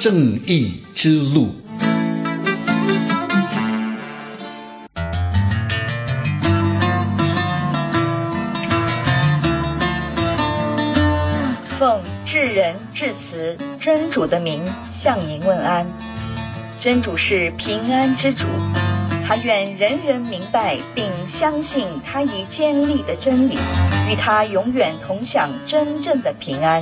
正义之路。 奉至仁至慈真主的名向您问安。真主是平安之主，他愿人人明白并相信他已建立的真理，与他永远同享真正的平安。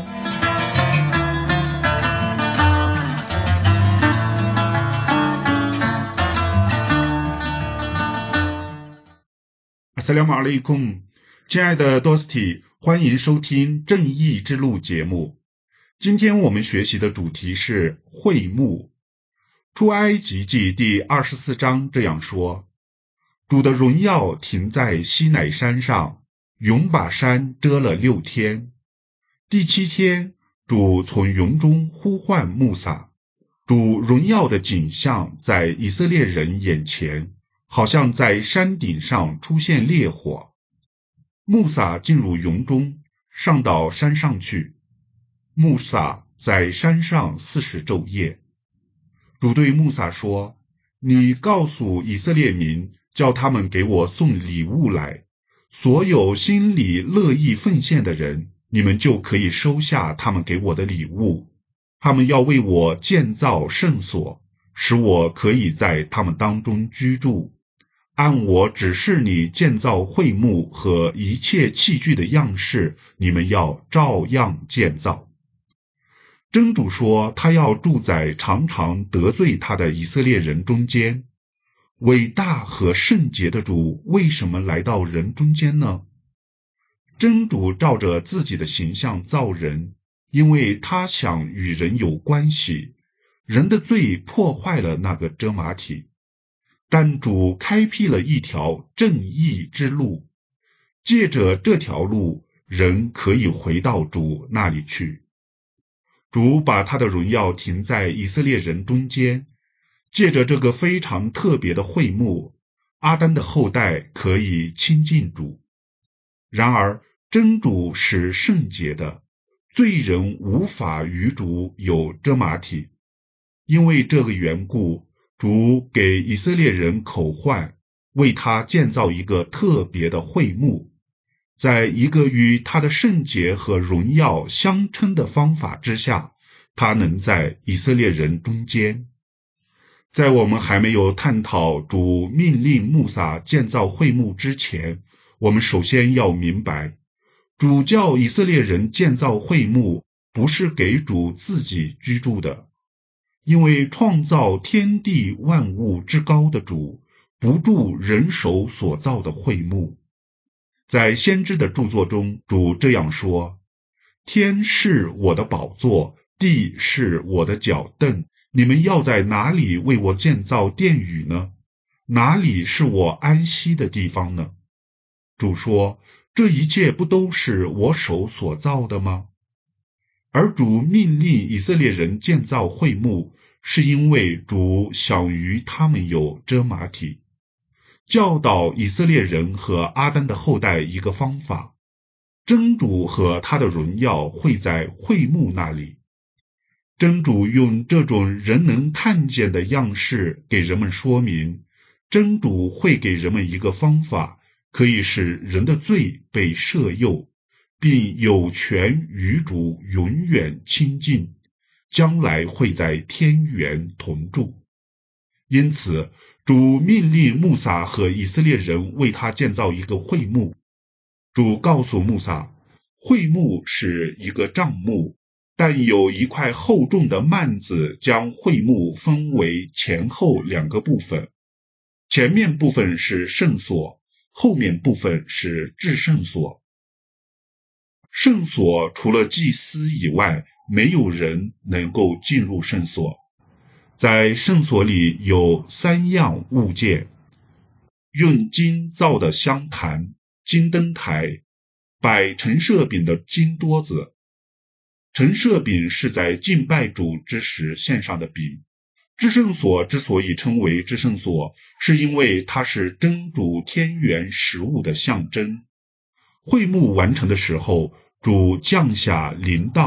阿斯拉姆阿勒库姆，亲爱的多斯蒂，欢迎收听正义之路节目。今天我们学习的主题是会幕。出埃及记第24章这样说：主的荣耀停在西乃山上，云把山遮了6天。第7天，主从云中呼唤穆萨。主荣耀的景象在以色列人眼前，好像在山顶上出现烈火。穆萨进入云中，上到山上去。穆萨在山上40昼夜。主对穆萨说：你告诉以色列民，叫他们给我送礼物来，所有心里乐意奉献的人，你们就可以收下他们给我的礼物。他们要为我建造圣所，使我可以在他们当中居住。按我指示你建造会幕和一切器具的样式，你们要照样建造。真主说，他要住在常常得罪他的以色列人中间。伟大和圣洁的主为什么来到人中间呢？真主照着自己的形象造人，因为他想与人有关系。人的罪破坏了那个遮马体，但主开辟了一条正义之路，借着这条路，人可以回到主那里去。主把他的荣耀停在以色列人中间，借着这个非常特别的会幕，阿丹的后代可以亲近主。然而，真主是圣洁的，罪人无法与主有遮马体。因为这个缘故，主给以色列人口唤，为他建造一个特别的会幕，在一个与他的圣洁和荣耀相称的方法之下，他能在以色列人中间。在我们还没有探讨主命令穆萨建造会幕之前，我们首先要明白，主叫以色列人建造会幕，不是给主自己居住的。因为创造天地万物之高的主，不住人手所造的会幕。在先知的著作中，主这样说：天是我的宝座，地是我的脚凳，你们要在哪里为我建造殿宇呢？哪里是我安息的地方呢？主说，这一切不都是我手所造的吗？而主命令以色列人建造会幕，是因为主想与他们有遮马体，教导以色列人和阿丹的后代一个方法。真主和他的荣耀会在会幕那里。真主用这种人能看见的样式给人们说明，真主会给人们一个方法，可以使人的罪被赦宥，并有权与主永远亲近，将来会在天园同住。因此，主命令穆萨和以色列人为他建造一个会幕。主告诉穆萨，会幕是一个帐幕，但有一块厚重的幔子将会幕分为前后2个部分，前面部分是圣所，后面部分是至圣所。圣所除了祭司以外，没有人能够进入圣所。在圣所里有3样物件：用金造的香坛、金灯台、摆陈设饼的金桌子。陈设饼是在敬拜主之时献上的饼。至圣所之所以称为至圣所，是因为它是真主天园食物的象征。会幕完成的时候，主降下临到，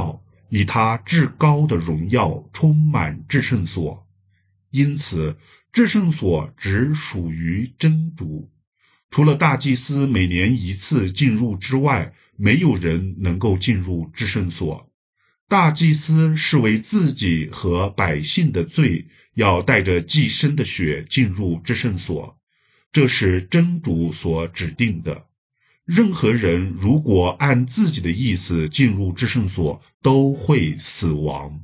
以他至高的荣耀充满至圣所。因此，至圣所只属于真主。除了大祭司每年一次进入之外，没有人能够进入至圣所。大祭司是为自己和百姓的罪，要带着祭牲的血进入至圣所，这是真主所指定的。任何人如果按自己的意思进入至圣所，都会死亡。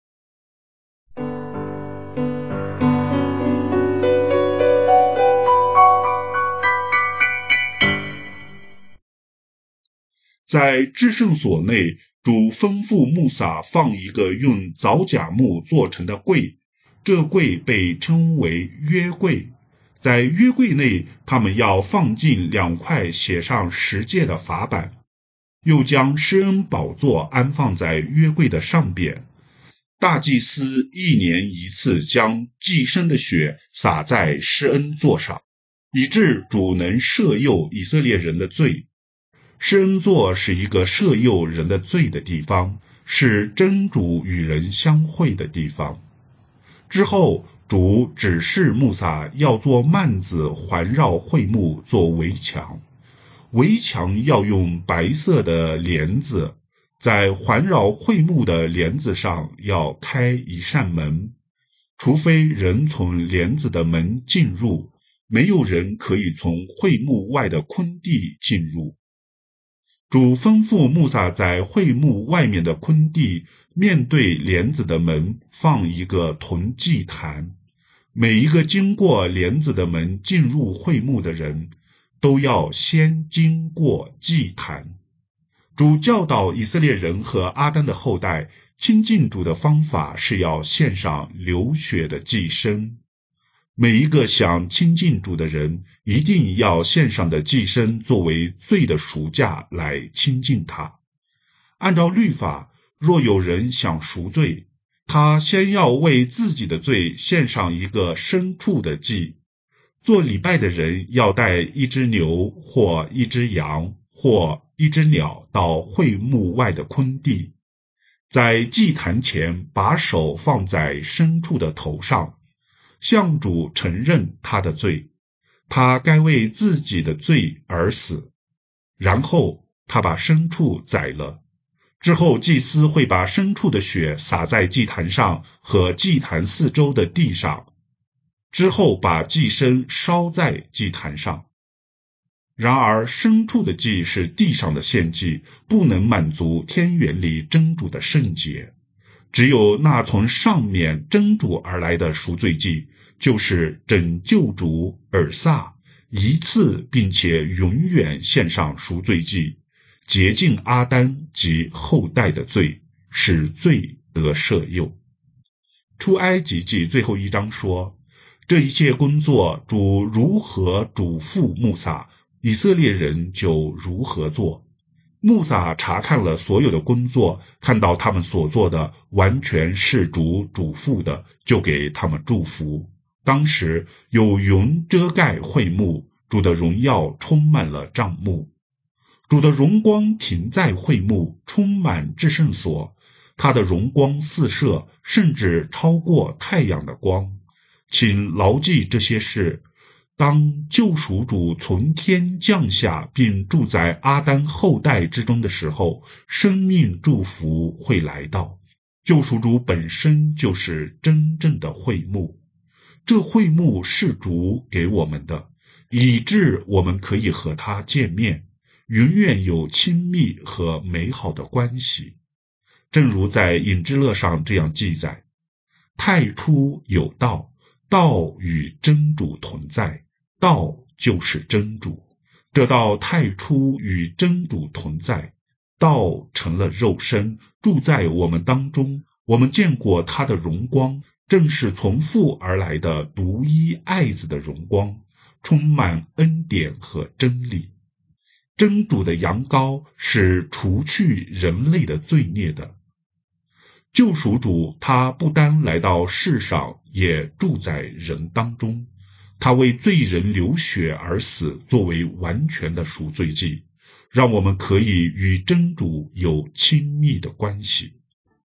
在至圣所内，主吩咐穆萨放一个用藻荚木做成的柜，这柜被称为约柜。在约柜内，他们要放进2块写上10诫的法板，又将施恩宝座安放在约柜的上边。大祭司1年1次将祭牲的血洒在施恩座上，以致主能赦宥以色列人的罪。施恩座是一个赦宥人的罪的地方，是真主与人相会的地方。之后，主指示穆萨要做幔子环绕会幕做围墙，围墙要用白色的帘子，在环绕会幕的帘子上要开一扇门，除非人从帘子的门进入，没有人可以从会幕外的坤地进入。主吩咐穆萨在会幕外面的坤地，面对帘子的门放一个铜祭坛，每一个经过帘子的门进入会幕的人，都要先经过祭坛。主教导以色列人和阿丹的后代，亲近主的方法是要献上流血的祭牲。每一个想亲近主的人，一定要献上的祭牲作为罪的赎价来亲近他。按照律法，若有人想赎罪，他先要为自己的罪献上一个牲畜的祭。做礼拜的人要带一只牛或一只羊或一只鸟到会幕外的坤地，在祭坛前把手放在牲畜的头上，向主承认他的罪，他该为自己的罪而死。然后他把牲畜宰了，之后祭司会把牲畜的血洒在祭坛上和祭坛四周的地上，之后把祭牲烧在祭坛上。然而牲畜的祭是地上的献祭，不能满足天园里真主的圣洁。只有那从上面真主而来的赎罪祭，就是拯救主尔撒，一次并且永远献上赎罪祭，洁净阿丹及后代的罪，使罪得赦宥。出埃及记最后1章说，这一切工作主如何嘱咐穆萨，以色列人就如何做。穆萨查看了所有的工作，看到他们所做的完全是主嘱咐的，就给他们祝福。当时有云遮盖会幕，主的荣耀充满了帐幕。主的荣光停在会幕，充满至圣所，他的荣光四射，甚至超过太阳的光。请牢记这些事。当救赎主从天降下并住在阿丹后代之中的时候，生命祝福会来到。救赎主本身就是真正的会幕，这会幕是主给我们的，以致我们可以和他见面，永远有亲密和美好的关系。正如在隐之乐上这样记载，太初有道，道与真主同在，道就是真主，这道太初与真主同在，道成了肉身，住在我们当中，我们见过他的荣光，正是从父而来的独一爱子的荣光，充满恩典和真理。真主的羊羔是除去人类的罪孽的。救赎主他不单来到世上，也住在人当中，他为罪人流血而死，作为完全的赎罪祭，让我们可以与真主有亲密的关系。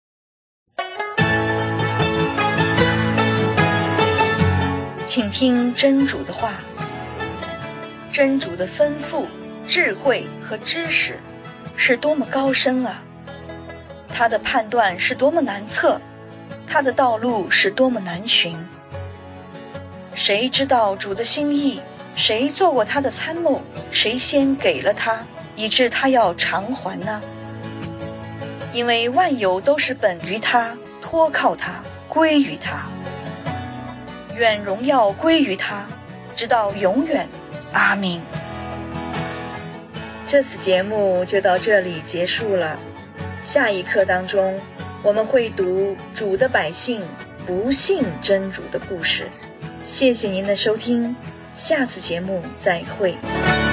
请听真主的话。真主的吩咐、智慧和知识是多么高深啊！他的判断是多么难测，他的道路是多么难寻。谁知道主的心意？谁做过他的参谋？谁先给了他，以致他要偿还呢？因为万有都是本于他，托靠他，归于他。愿荣耀归于他，直到永远。阿们。这次节目就到这里结束了。下一课当中，我们会读主的百姓不信真主的故事。谢谢您的收听，下次节目再会。